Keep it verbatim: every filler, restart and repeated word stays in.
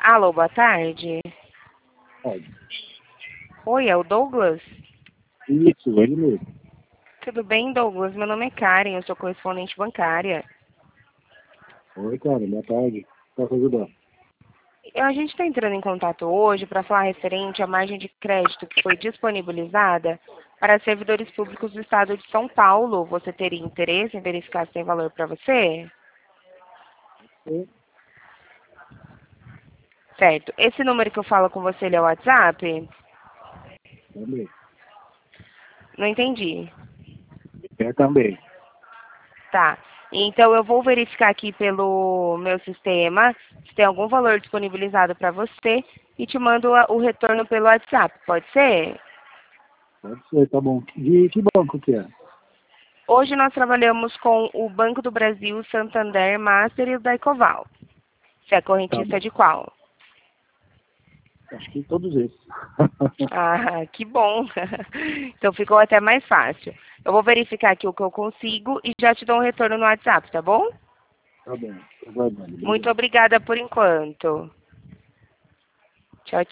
Alô, boa tarde. Pode. Oi, é o Douglas? Isso, ele mesmo. Tudo bem, Douglas? Meu nome é Karen, eu sou correspondente bancária. Oi, cara, boa tarde. Posso ajudar? A gente está entrando em contato hoje para falar referente à margem de crédito que foi disponibilizada para servidores públicos do estado de São Paulo. Você teria interesse em verificar se tem valor para você? Sim, Certo. Esse número que eu falo com você, ele é o WhatsApp? também. Não entendi. É também. Tá. Então eu vou verificar aqui pelo meu sistema se tem algum valor disponibilizado para você e te mando a- o retorno pelo WhatsApp. Pode ser? Pode ser, tá bom. De que banco que é? Hoje nós trabalhamos com o Banco do Brasil, Santander, Master e o Daicoval. Você é Tá correntista bom. de qual? Acho que todos esses. Ah, que bom. Então ficou até mais fácil. Eu vou verificar aqui o que eu consigo e já te dou um retorno no WhatsApp, tá bom? Tá bom. Aguardando. Muito Obrigado. obrigada por enquanto. Tchau, tchau.